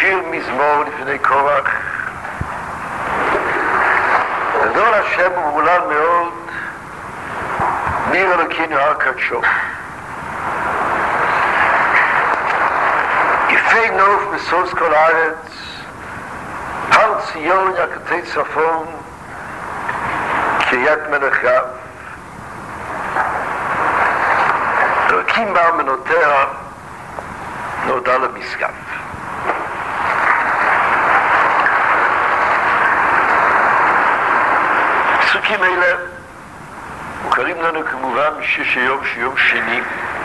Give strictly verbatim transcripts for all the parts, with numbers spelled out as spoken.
שיר מזמור לפני קורח. גדול השם ומהולל מאוד, ניר אלוקינו הר קדשו. יפי נוף בסוס כל הארץ, הר ציון יקתי צפון, קריית מלאכיו. אלוקים בארמנותיה נודע למשגב. פסוקים אלה מוכרים לנו כמובן משש היום שיום שני.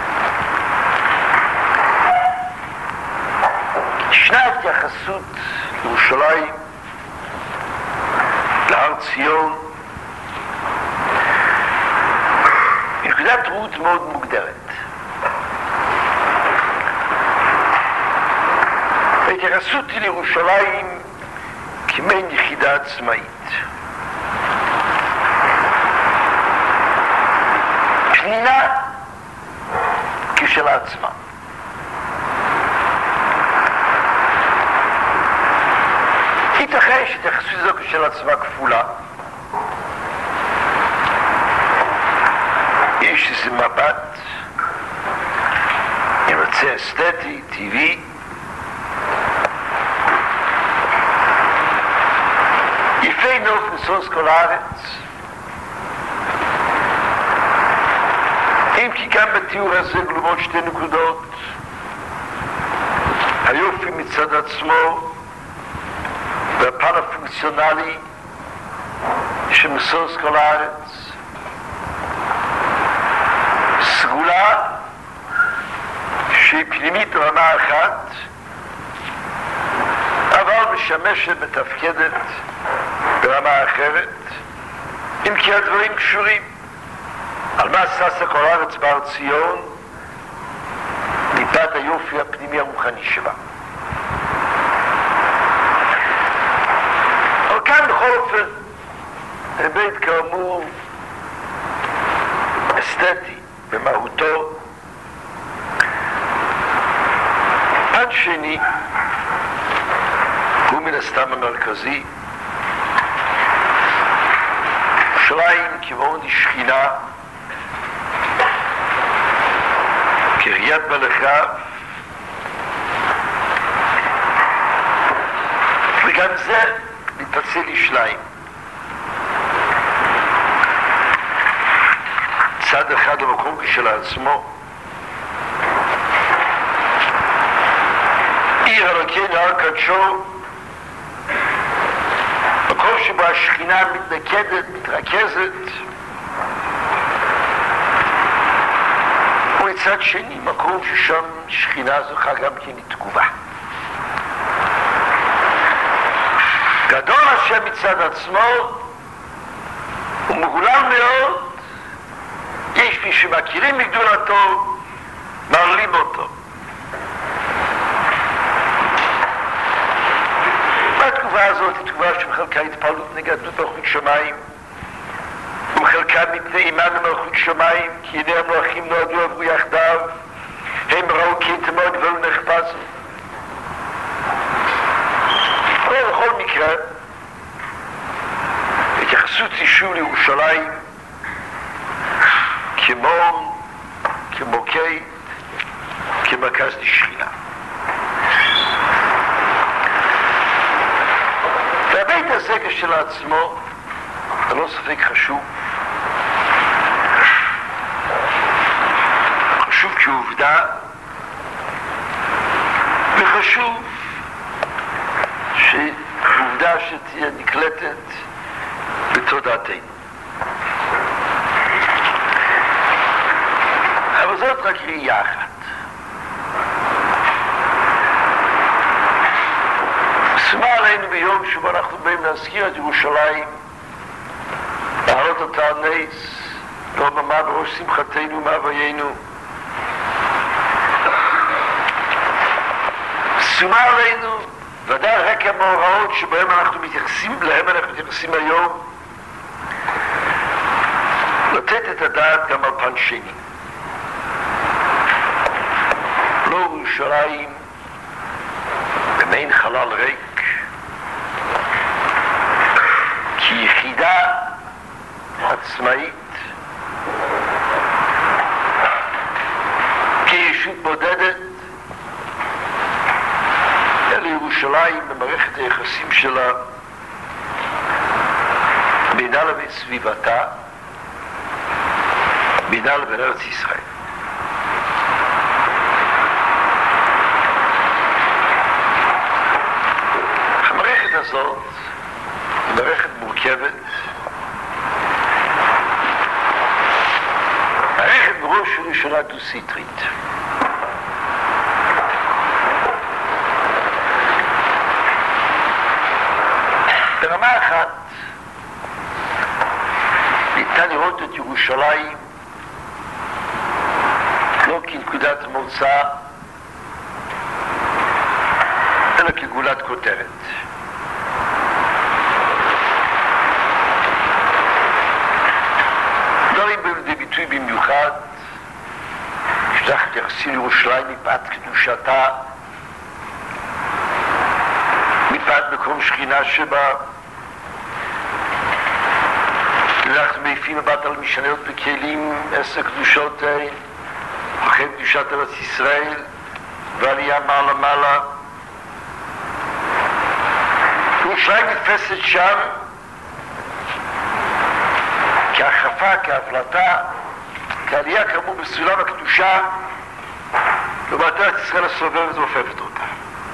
ישנה התייחסות לירושלים, להר ציון, נקודת ראות מאוד מוגדרת. ההתייחסות היא לירושלים כמין יחידה עצמאית. פנינה כשלעצמה. ייתכן שהתייחסות זו כשלעצמה כפולה. יש איזה מבט, נמצא אסתטי, טבעי, יפי נוף בסוס כל הארץ. אם כי גם בתיאור הזה גלומות שתי נקודות. היופי מצד עצמו והפן הפונקציונלי שמסוס כל הארץ. סגולה שהיא פנימית ברמה אחת, אבל משמשת מתפקדת ברמה אחרת, אם כי הדברים קשורים. על מה ששה כל הארץ בהר ציון? מפאת היופי הפנימי הרוחני שבה. אבל כאן בכל אופן היבט כאמור אסתטי במהותו. פן שני הוא מן הסתם המרכזי. ירושלים כמעון היא שכינה, קריית מלאכיו, וגם זה מתפצל לשניים. צד אחד למקום כשלעצמו, עיר אלוקינו הר קדשו, מקום שבו השכינה מתנקדת, מתרכזת, ומצד שני מקום ששם שכינה זוכה גם כן לתגובה. גדול השם מצד עצמו ומהולל מאוד. יש מי שמכירים מגדולתו, מעלים אותו. והתגובה הזאת היא תגובה שבחלקה התפעלות נגדות מלכות שמיים, ובחלקה מפני אימן מלכות שמיים, כי הנה המלאכים נועדו עברו יחדיו, הם ראו כי תמוד ולא נחפזו. אבל בכל מקרה, התייחסות אישור לירושלים כמו, כמוקד, כמרכז לשכינה. והבית הזה כשלעצמו, ללא ספק חשוב. חשוב כעובדה, וחשוב שעובדה שתהיה נקלטת בתודעתנו. אבל זאת רק ראייה אחת. שומה עלינו ביום שבו אנחנו באים להזכיר את ירושלים, להעלות אותה על נס, לוממה בראש שמחתנו ומאוויינו. שומה עלינו, ודאי רקע המאורעות שבהם אנחנו מתייחסים, להם אנחנו מתייחסים היום, לתת את הדעת גם על פן שני. לא ירושלים מעין חלל ריק, כיחידה עצמאית, כישות בודדת, אל ירושלים במערכת היחסים שלה בינה לבין סביבתה, בינה לבין ארץ ישראל. המערכת הזאת היא מערכת מורכבת, מערכת בראש ובראשונה דו-סטרית. ברמה אחת ניתן לראות את ירושלים לא כנקודת מוצא אלא כגולת כותרת. דברים בידי ביטוי במיוחד שתחת יחסים לירושלים מפאת קדושתה, מפאת מקום שכינה שבה. אנחנו מעיפים מבט על משניות בכלים עשר קדושות אחרי קדושת ארץ ישראל ועלייה מעלה מעלה. ירושלים נתפסת שם כהחרפה, כהבלטה, כעלייה כאמור בסולם הקדושה לעומת ארץ ישראל הסובבת ואופפת אותה.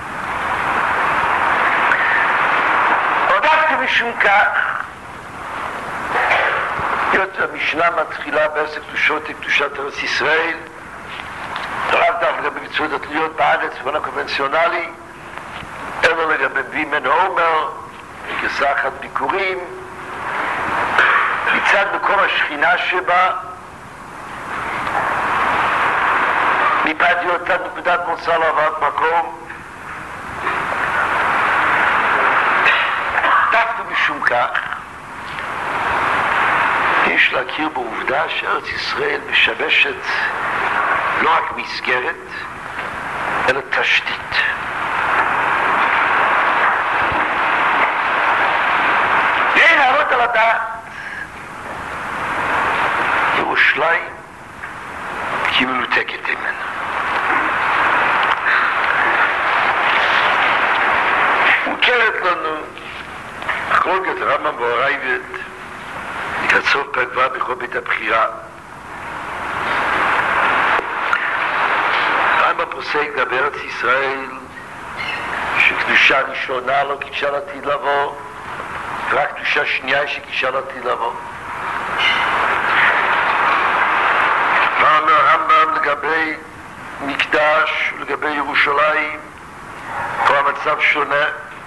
אבל דווקא משום כך, המשנה מתחילה בעשר קדושות קדושת ארץ ישראל, לאו דווקא לגבי מצוות התלויות בארץ ובעולם הקונבנציונלי, אלא לגבי וימן עומר, גרסה אחת ביקורים, מצד מקום השכינה שבה, מפאת היותה נקודת מוצא להבאת מקום, דווקא משום כך יש להכיר בעובדה שארץ ישראל משמשת לא רק מסגרת, אלא תשתית. ואין להעלות על הדעת ירושלים כי מנותקת ממנה. מוכרת לנו מחלוקת רמב"ם והראב"ד לקראת סוף פרק ו' בכל בית הבחירה. רמב"ם פוסק לגבי ארץ ישראל שקדושה ראשונה לא קידשה לעתיד לבוא, ורק קדושה שנייה שקידשה לעתיד לבוא. ואומר רמב"ם לגבי מקדש ולגבי ירושלים, פה המצב שונה.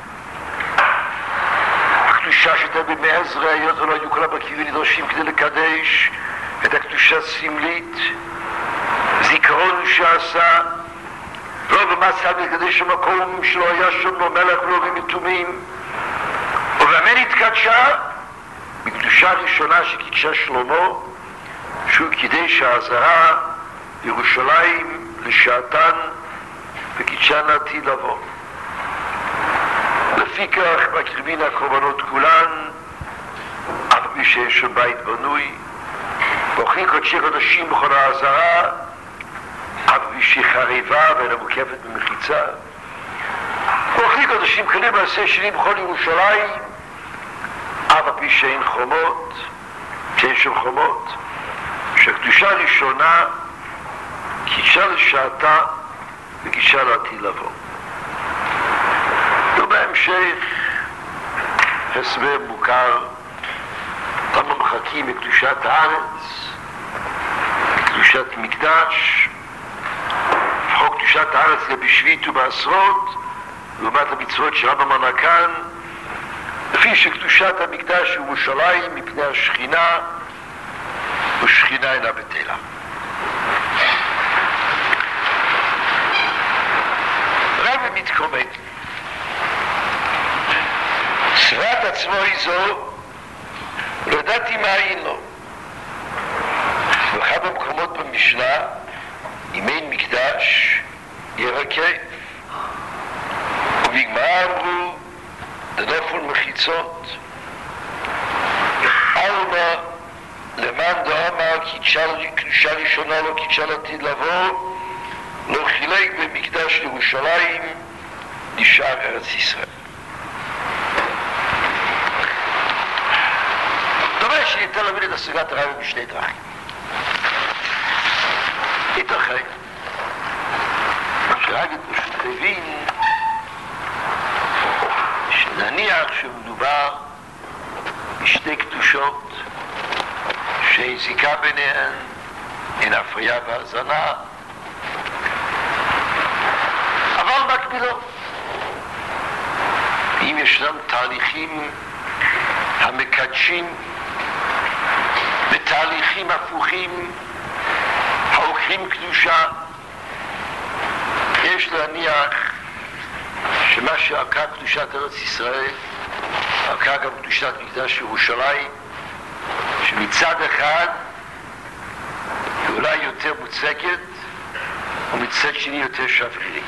הקדושה שהייתה בימי עזרא, היות ולא היו כל הברכיבים נדרשים כדי לקדש את הקדושה הסמלית, זיכרון שעשה, לא במצב לקדש המקום שלא היה שם לא מלך ולא במתומים, ובאמת התקדשה בקדושה הראשונה שקידשה שלמה, שהוא קידש העזרה ירושלים לשעתן וקידשה לעתיד לבוא. לפיכך מקריבין הקורבנות כולן, אף מי שיש שם בית בנוי, ואוכלים קודשי קודשים בכל העזרה, אף מי שהיא חריבה ואינה מוקפת במחיצה. ואוכלים קודשים כלים מעשה שנים בכל ירושלים, אף מי שאין חומות, שאין שם חומות, שהקדושה הראשונה קידשה לשעתה וקידשה לעתיד לבוא. ובהמשך הסבר מוכר למה מחכים בקדושת הארץ, בקדושת מקדש, חוק קדושת הארץ בשביעית ובעשרות, לעומת המצוות שרבא מנה כאן, לפי שקדושת המקדש הוא ירושלים מפני השכינה, ושכינה אינה בטלה. רבי מתקומם, צוות עצמו היא זו, לא ידעתי מה היינו. באחד המקומות במשנה, אם אין מקדש, ירקה. ובגמרא אמרו לנופל מחיצות אלמה למען דאמר כי קדושה ראשונה לא קדושה לעתיד לבוא לא חילק במקדש ירושלים נשאר ארץ ישראל. דומה שניתן להבין את השגת הרב בשני דרכים. ייתכן שרגת פשוט הבין שנניח שמדובר בשתי קדושות שאין זיקה ביניהן, אין הפריה והזנה, אבל מקבילות. אם ישנם תהליכים המקדשים בתהליכים הפוכים העוקרים קדושה, יש להניח שמה שעקר קדושת ארץ ישראל עקר גם קדושת מקדש ירושלים, שמצד אחד היא אולי יותר מוצקת ומצד שני יותר שברירית.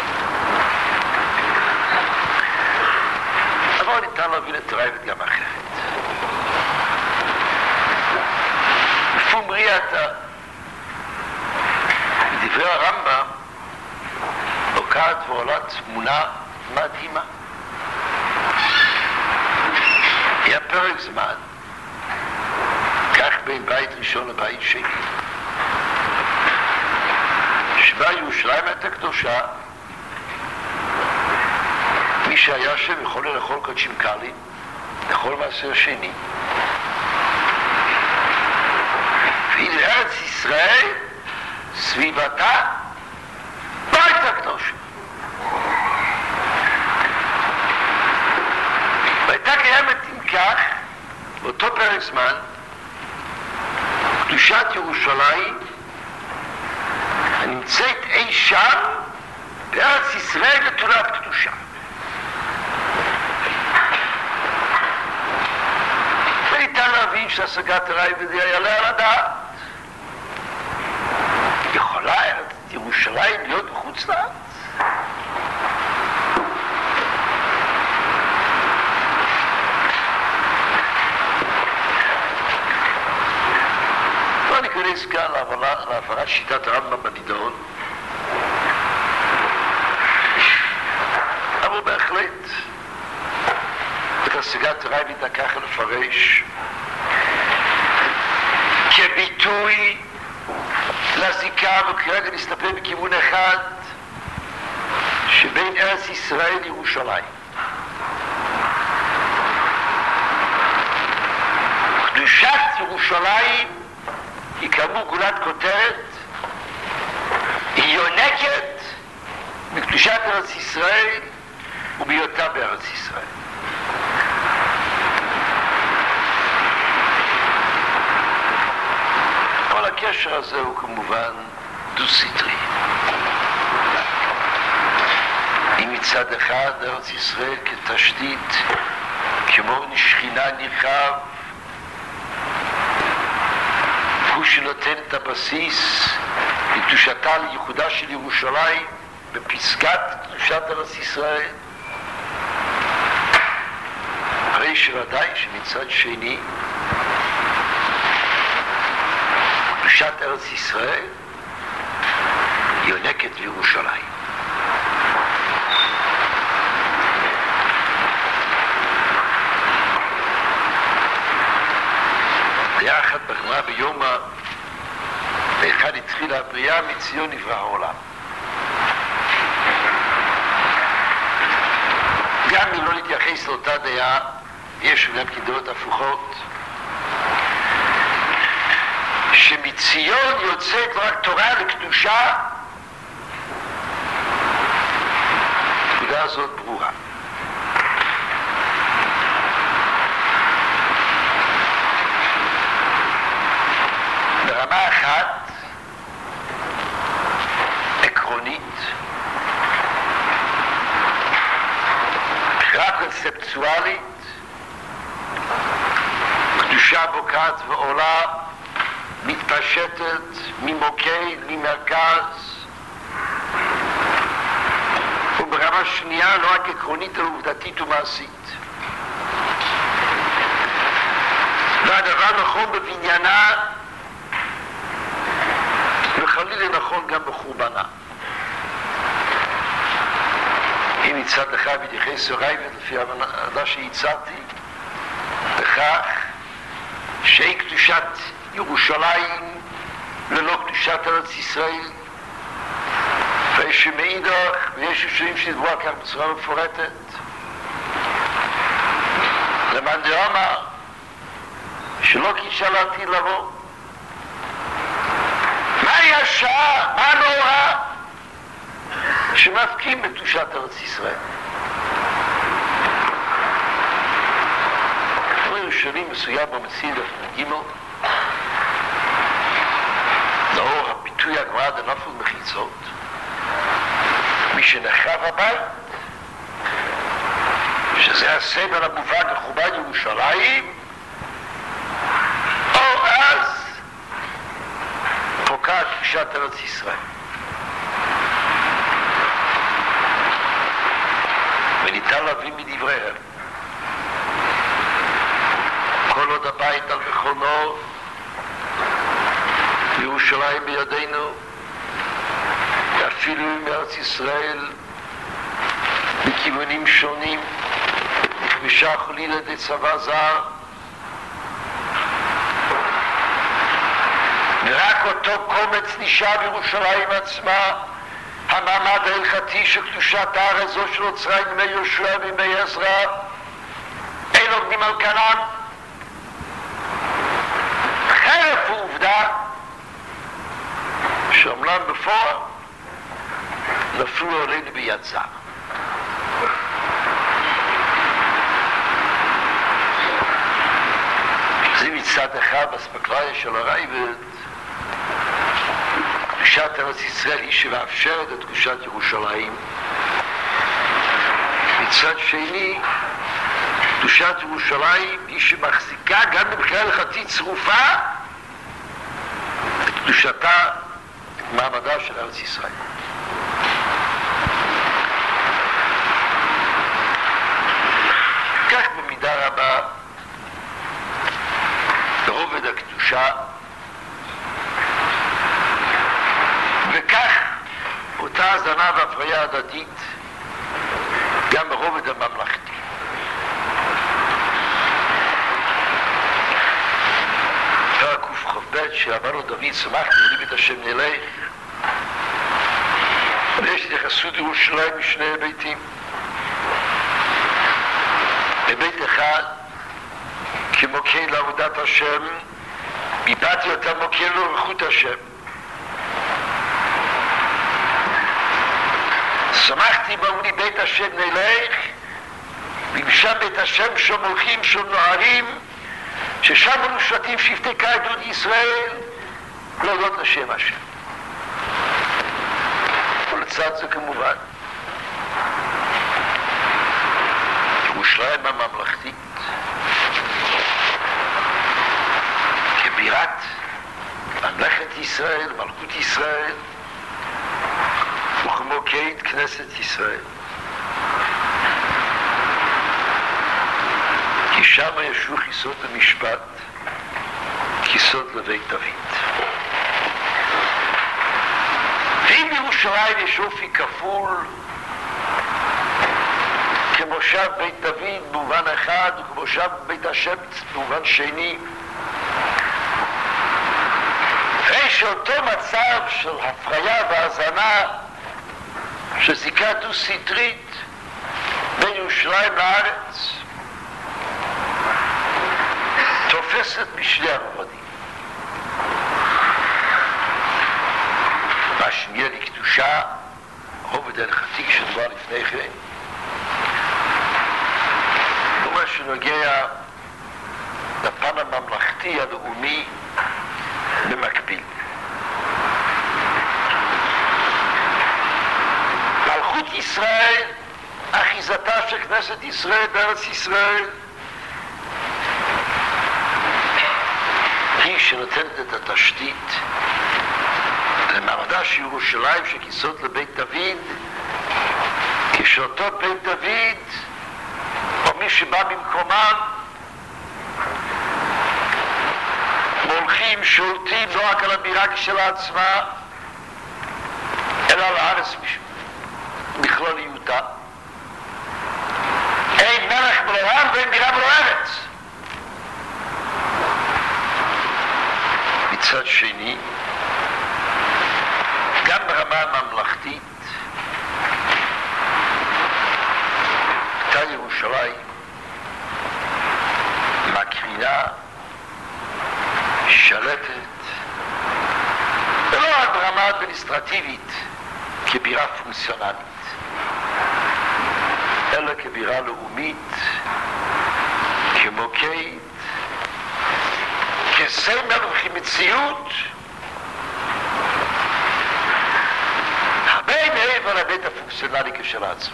אבל ניתן להבין את הרייבד גם אחרת. בפום ראייתא, בדברי הרמב"ם לוקחת ועולה תמונה מדהימה. היה פרק זמן, כך בין בית ראשון לבית שני, שבה ירושלים הייתה קדושה, מי שהיה שם יכול לאכול קודשים קלים, לאכול מעשר שני. והנה ארץ ישראל, סביבתה, בית הקדושה. והייתה קיימת אם כך, באותו פרק זמן, קדושת ירושלים, הנמצאת אי שם, בארץ ישראל נטולת קדושה. וניתן להבין שהשגת הרייבד יעלה על הדעת. יכולה ירושלים להיות בחוץ לארץ? לא ניכנס כאן להפרת שיטת הרמב"ם בנידון, אבל בהחלט את השגת הרייבד ככה לפרש כביטוי לזיקה, וכרגע נסתפק בכיוון אחד שבין ארץ ישראל לירושלים. קדושת ירושלים היא כאמור גולת כותרת, היא יונקת בקדושת ארץ ישראל ובהיותה בארץ ישראל. כל הקשר הזה הוא כמובן דו-סטרי. אם מצד אחד ארץ ישראל כתשתית, כמו שכינה נרחב, הוא שנותן את הבסיס לקדושתה, לייחודה של ירושלים בפסגת קדושת ארץ ישראל, הרי שוודאי שמצד שני קדושת ארץ ישראל יונקת לירושלים. היה אחת בגמרא ביומא, באחד התחילה הבריאה, מציון נברא העולם. גם אם לא נתייחס לאותה דעה, יש גם כדעות הפוכות, שמציון יוצאת רק תורה לקדושה, הנקודה הזאת ברורה. ברמה אחת, עקרונית, בחירה קונספטואלית, קדושה בוקעת ועולה, מתפשטת ממוקד, ממרכז, וברמה ברמה שנייה, לא רק עקרונית, אלא עובדתית ומעשית. והדבר נכון בבניינה, וחלילה נכון גם בחורבנה. אם מצד אחד מתייחס הרייבד לפי ההבנה שהצעתי, בכך שהיא קדושת ירושלים ללא קדושת ארץ ישראל, ויש מאידך, ויש יושבים שדיברו על כך בצורה מפורטת, למאן דאמר שלא קידשה לעתיד לבוא. מהי השעה, מה הנורא שמפקים בקדושת ארץ ישראל? שנים מסוים במציל ג' לאור הביטוי הגמרא דנפל מחיצות, מי שנחרב הבית, שזה הסמל המובן לחורבן ירושלים, או אז פוקעת קדושת ארץ ישראל. וניתן להבין מדבריהם כל עוד הבית על מכונו, ירושלים בידינו, אפילו מארץ ישראל בכיוונים שונים, נכבשה חלילה על ידי צבא זר, ורק אותו קומץ נשאר בירושלים עצמה, המעמד ההלכתי של קדושת הארץ זו שנוצרה עם ימי יהושע וימי עזרא, אין עומדים על כנם. חרף העובדה שאומנם בפועל נפלו עלינו ביד זר. זה מצד אחד באספקלריה של הרייבד, קדושת ארץ ישראל היא שמאפשרת את קדושת ירושלים. מצד שני, קדושת ירושלים היא שמחזיקה גם מבחינה הלכתית צרופה את קדושתה, את מעמדה של ארץ ישראל. כך במידה רבה ברובד הקדושה, וכך אותה הזנה והפריה הדדית גם ברובד הממלכתי. פרק קכ"ב שאמר לו דוד, שמחתי וליבי את השם נלך, ויש התייחסות לירושלים משני היבטים. היבט אחד כמוקד לעבודת השם, איבדתי אותה מוקד לרוחות השם. שמחתי באמוני בית השם נלך, ובשם בית השם שם הולכים, שם נוערים, ששם אנו שבטים שבטי גדוד ישראל להודות לשם השם. ולצד זה כמובן ירושלים הממלכתית כבירת ממלכת ישראל, מלכות ישראל, וכמוקד כנסת ישראל. כי שם ישבו כיסאות במשפט, כיסאות לבית דוד. ואם בירושלים יש אופי כפול, כמושב בית דוד במובן אחד, וכמושב בית השם במובן שני, ויש אותו מצב של הפריה והזנה, שזיקה דו-סטרית בין ירושלים לארץ, תופסת בשני הרבדים. מה שנהיה לקדושה, רובד הלכתי שדבר לפני כן, ומה שנוגע לפן הממלכתי הלאומי במקביל. מלכות ישראל, אחיזתה של כנסת ישראל בארץ ישראל, היא שנותנת את התשתית למעמדה של ירושלים שכיסאות לבית דוד כשאותו בית דוד, או מי שבא במקומם, מולכים, שולטים לא רק על הבירה כשלעצמה, אלא על הארץ בכלליותה. אין מלך בלא עם ואין בירה בלא ארץ. מצד שני, גם ברמה הממלכתית, אותה ירושלים מקרינה, שלטת, ולא רק ברמה אדמיניסטרטיבית כבירה פונקציונלית, אלא כבירה לאומית, כמוקד, כסמל וכמציאות, הרבה מעבר להיבט הפונקציונלי כשלעצמו.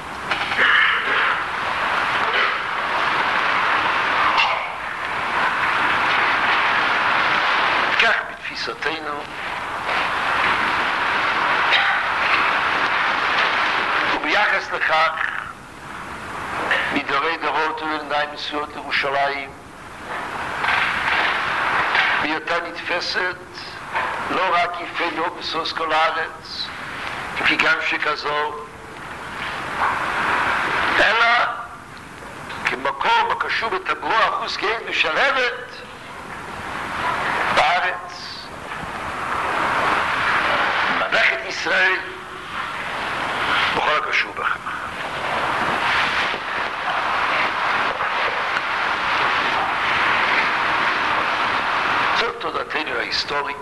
כך בתפיסתנו, וביחס לכך, מדורי דורות ולעיניים נשואות לירושלים, בהיותה נתפסת לא רק יפה נוף בסוס כל הארץ, כי גם שכזו, אלא כמקום הקשור בטבוע אחוז גאים ושלהבת בארץ, ממלכת ישראל, בכל הקשור בכך. זאת תודתנו ההיסטורית,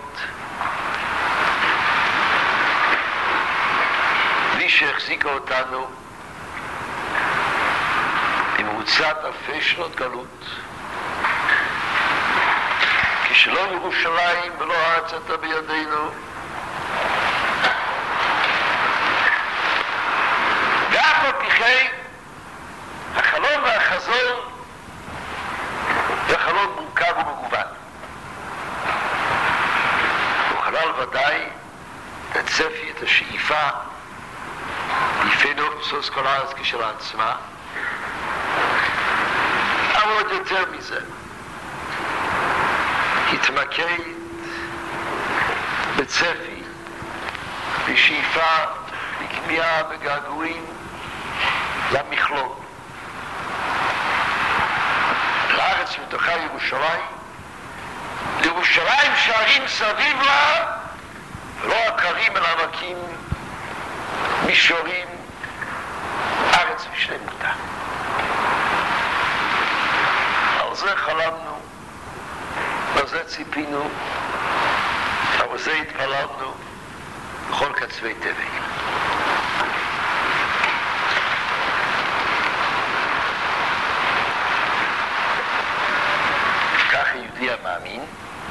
בלי שהחזיקה אותנו במרוצת אלפי שנות גלות, כשלא ירושלים ולא הארץ הייתה בידינו, ואף על פי כן החלום והחזון זה חלום מורכב ומגוון. הוא חלל ודאי את צפי, את השאיפה יפה נוף בסוס כל הארץ כשלעצמה, אבל עוד יותר מזה, התמקד בצפי, בשאיפה, בכמיהה, בגעגועים למכלול, לארץ מתוכה ירושלים, לירושלים שערים סביב לה, ולא עקרים אלא עמקים, מישורים, ארץ ושלמותה. על זה חלמנו, על זה ציפינו, על זה התפללנו בכל קצווי תבל. כך היהודי המאמין,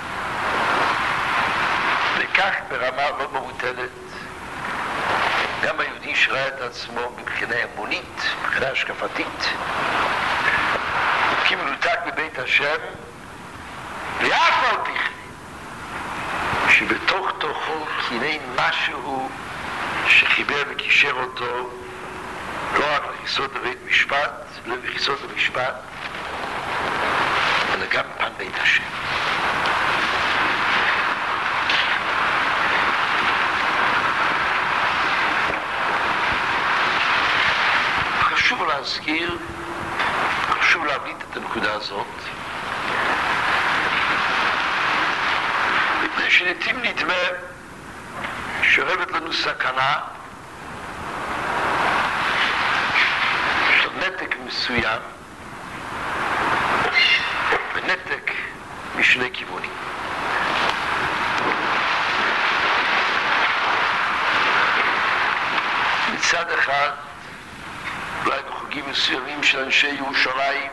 וכך ברמה לא מבוטלת גם היהודי שראה את עצמו מבחינה אמונית, מבחינה השקפתית, כמנותק בבית השם, ואף על פי כן, שבתוך תוכו כינן משהו שחיבר וקישר אותו לא רק לכיסות בבית משפט, לא לכיסות במשפט, אלא גם פן בית השם. חשוב להזכיר, חשוב להבליט את הנקודה הזאת, מפני שלעתים נדמה שאורבת לנו סכנה של נתק מסוים, ונתק משני כיוונים. מצד אחד, אולי בחוגים מסוימים של אנשי ירושלים,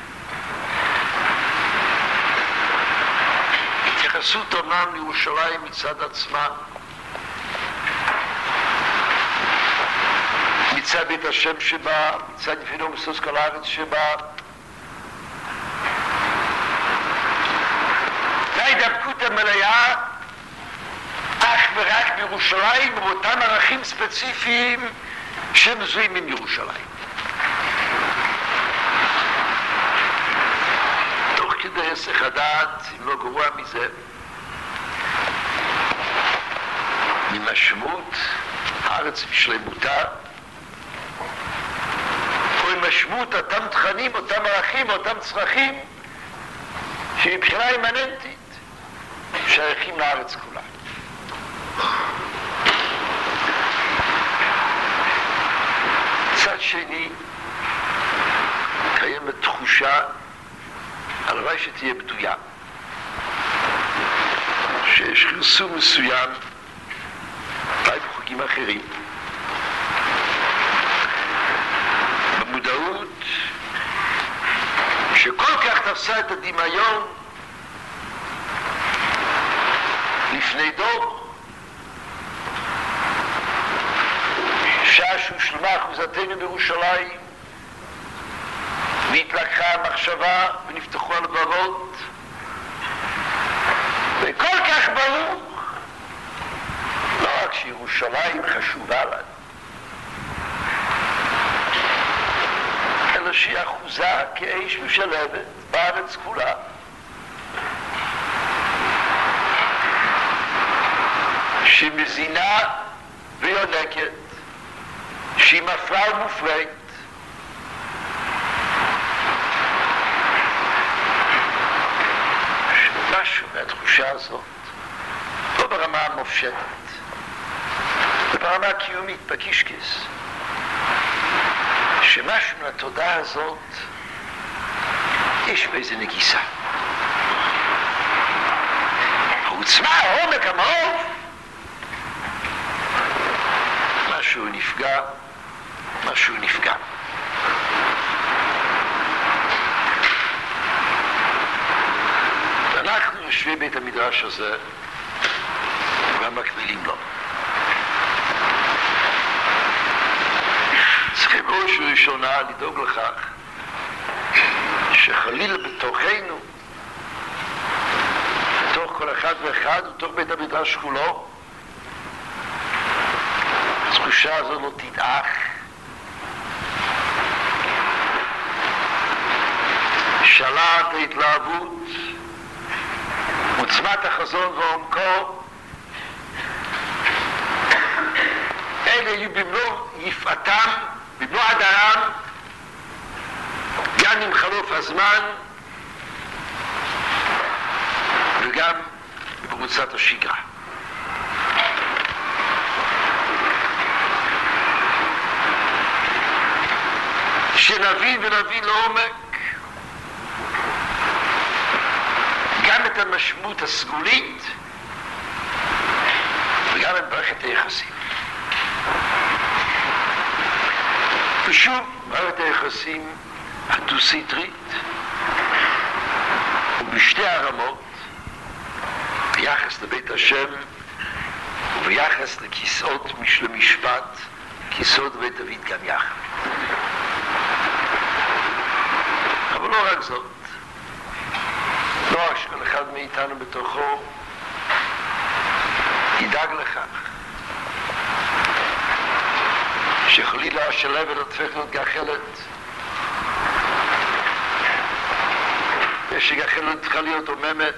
התייחסות אומנם לירושלים מצד עצמה, מצד בית השם שבה, מצד יפינו מסוס כל הארץ שבה, וההידבקות המלאה אך ורק בירושלים ובאותם ערכים ספציפיים שמזוהים עם ירושלים. תוך כדי היסח הדעת, אם לא גרוע מזה, ממשמעות הארץ בשלמותה, או עם משמעות אותם תכנים, אותם ערכים, אותם צרכים, שמבחינה אימננטית שייכים לארץ כולה. מצד שני, קיימת תחושה, הלוואי שתהיה בדויה, שיש חרסום מסוים, אולי בחוגים אחרים, במודעות שכל כך תפסה את הדמיון לפני דור, שעה שהושלמה אחוזתנו בירושלים והתלקחה המחשבה ונפתחו הלבבות, וכל כך ברור לא רק שירושלים חשובה לנו, אלא שהיא אחוזה כאש משלבת בארץ כולה. שהיא מזינה ויונקת, שהיא מפרה ומופרית, משהו מהתחושה הזאת, לא ברמה המופשטת, ברמה הקיומית, בקישקס, שמשהו מהתודעה הזאת יש באיזה נגיסה. העוצמה, העומק, המעוף, משהו נפגע, משהו נפגע. ואנחנו יושבים בית המדרש הזה ומקבילים לו. צריכים ראש וראשונה לדאוג לכך שחלילה בתוכנו, בתוך כל אחד ואחד ובתוך בית המדרש כולו, התחושה הזו לא תדעך, שלט ההתלהבות, עוצמת החזון ועומקו, אלה יהיו במלוא יפעתם, במלוא הדרם, גם עם חלוף הזמן וגם במרוצת השגרה. שנבין ונבין לעומק גם את המשמעות הסגולית וגם את מערכת היחסים. ושוב, מערכת היחסים הדו-סטרית ובשתי הרמות, ביחס לבית השם וביחס לכיסאות משל משפט, כיסאות בית דוד גם יחד. אבל לא רק זאת, לא רק שכל אחד מאיתנו בתוכו ידאג לכך שחלילה השלבת הופך להיות גחלת, ושגחלת צריכה להיות עוממת,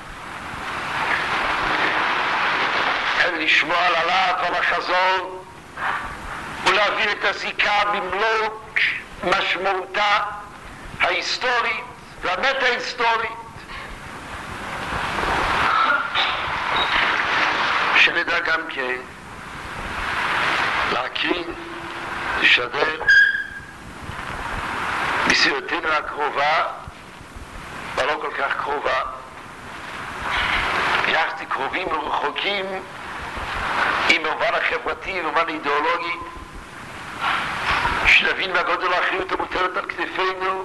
אין לשמוע על הלהט ועל החזון ולהבין את הזיקה במלוא משמעותה ההיסטורית והמת ההיסטורית, שנדע גם כן להקרין, לשדר בסביבתנו הקרובה ולא כל כך קרובה, ביחס קרובים ורחוקים עם המובן החברתי והמובן האידיאולוגי, שנבין מהגודל האחריות המוטלת על כתפינו,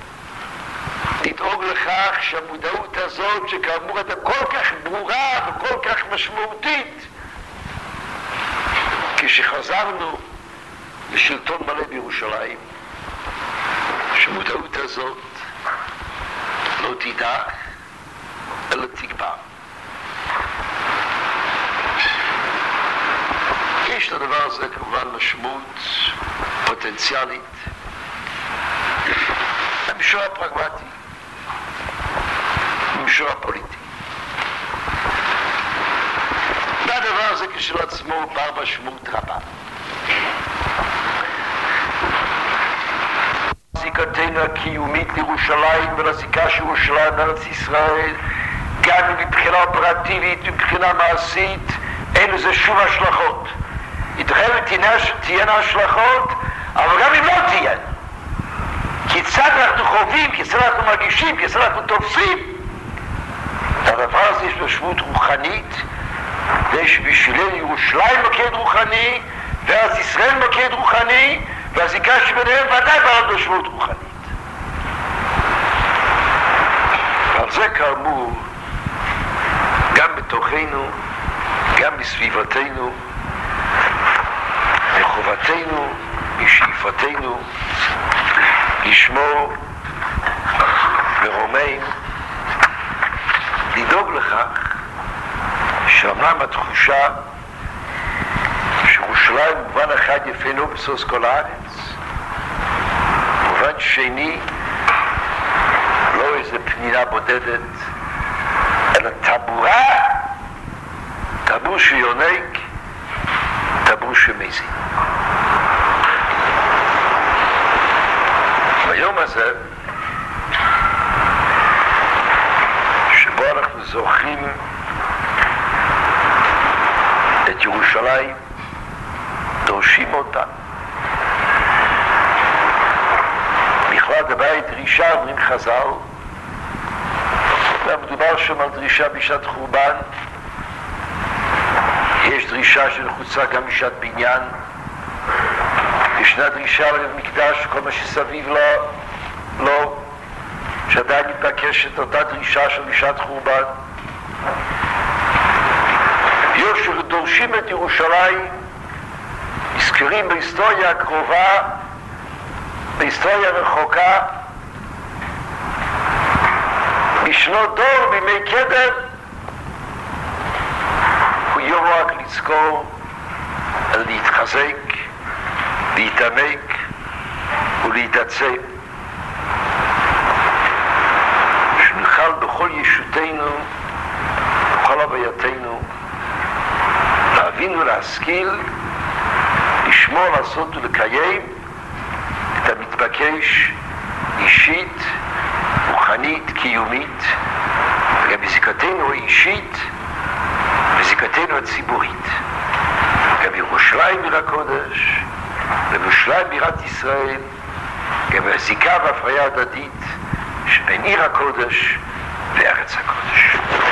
לדאוג לכך שהמודעות הזאת, שכאמור הייתה כל כך ברורה וכל כך משמעותית, כשחזרנו לשלטון מלא בירושלים, שהמודעות הזאת לא תדע אלא תגבר. יש לדבר הזה כמובן משמעות פוטנציאלית במישור הפרגמטי, במישור הפוליטי. והדבר הזה כשלעצמו הוא בעל משמעות רבה. זיקתנו הקיומית לירושלים ולזיקה של ירושלים לארץ ישראל, גם מבחינה אופרטיבית ומבחינה מעשית, אין לזה שום השלכות. ייתכן ותהיינה השלכות, אבל גם אם לא תהיינה. כיצד אנחנו חווים, כיצד אנחנו מרגישים, כיצד אנחנו תופסים. הדבר הזה יש משמעות רוחנית, יש בשבילנו ירושלים מוקד רוחני, וארץ ישראל מוקד רוחני, והזיקה שביניהם ודאי בעלת משמעות רוחנית. ועל זה כאמור, גם בתוכנו, גם בסביבתנו, מחובתנו, משאיפתנו, לשמור ורומם, לדאוג לכך שאומנם התחושה שירושלים במובן אחד יפנו בסוס כל הארץ, במובן שני לא איזה פנינה בודדת, אלא טבורה, טבור שיונק, טבור שמזין. ביום הזה שבו אנחנו זוכרים את ירושלים, דורשים אותה. בכלל דבר דרישה, אומרים חז"ל, ומדובר שם על דרישה בשעת חורבן. יש דרישה שנחוצה גם בשעת בניין, ישנה דרישה על מקדש, כל מה שסביב לא, לא, שעדיין מתבקשת אותה דרישה של בשעת חורבן. יושבים דורשים את ירושלים, נזכרים בהיסטוריה הקרובה, בהיסטוריה הרחוקה, בשנות דור, בימי קדם, הוא יום רק לזכור, על להתחזק, להתעמק ולהתעצם. שנוכל בכל ישותנו, בכל הווייתנו, להבין ולהשכיל, לשמור, לעשות ולקיים את המתבקש אישית, רוחנית, קיומית, וגם בזיקתנו האישית וזיקתנו הציבורית. גם ירושלים עיר הקודש, וירושלים בירת ישראל, גם הזיקה והפריה הדדית שבין עיר הקודש וארץ הקודש.